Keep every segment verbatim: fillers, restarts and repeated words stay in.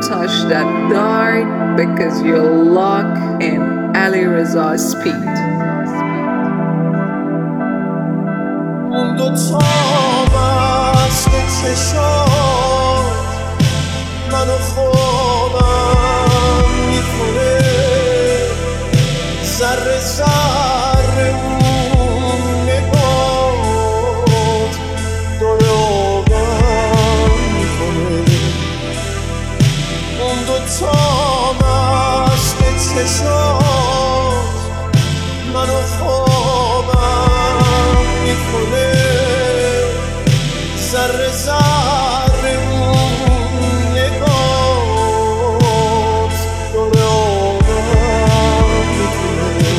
touch that died because you're locked in Ali Reza's speed. اون دوتا مست چشات منو خوابم میکنه، ذره ذره اون نگات داره آبم میکنه. اون دوتا مست چشات منو خوابم میکنه، ذره ذره اون نگات داره آبم میکنه.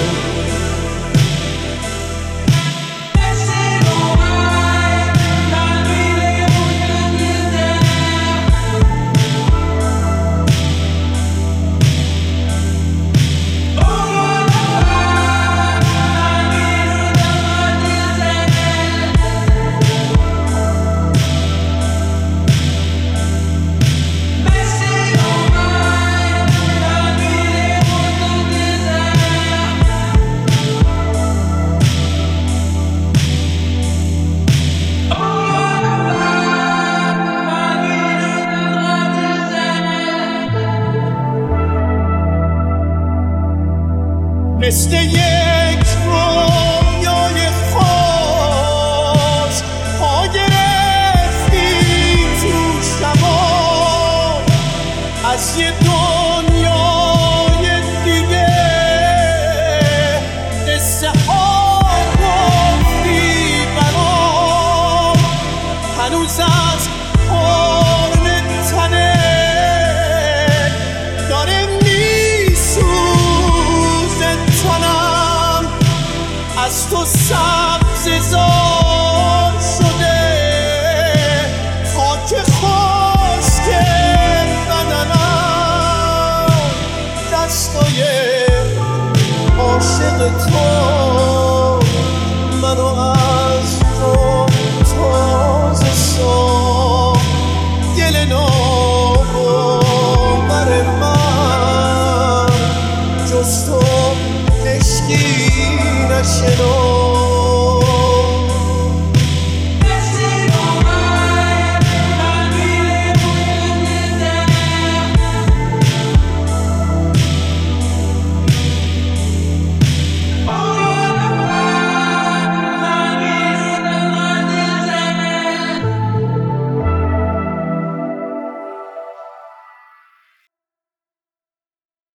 مثل یک رویای خاص پا گرفتی تو شبا، از یه دنیای دیگه قصه ها گفتی برام. هنوز از حال تنه داره میسوزه تنم، از تو سبز زار شده خاک خشک بدنم. دستای عاشق تو منو از تو تازه ساخت، دل ناباور من جز تو عشقی نشناخت.